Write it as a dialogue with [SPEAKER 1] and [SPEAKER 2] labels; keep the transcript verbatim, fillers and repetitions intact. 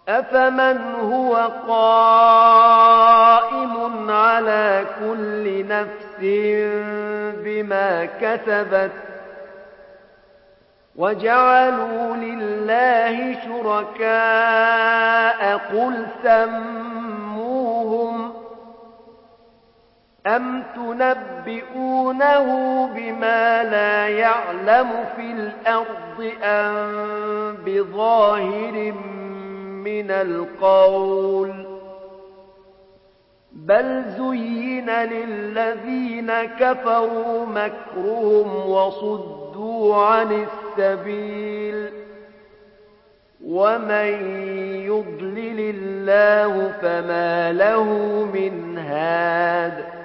[SPEAKER 1] أفمن هو قائم على كل نفس بما كسبت وجعلوا لله شركاء قل سموهم أم تنبئونه بما لا يعلم في الأرض أم بظاهر من القول بل زين للذين كفروا مكرهم وصدوا عن السبيل ومن يضلل الله فما له من هاد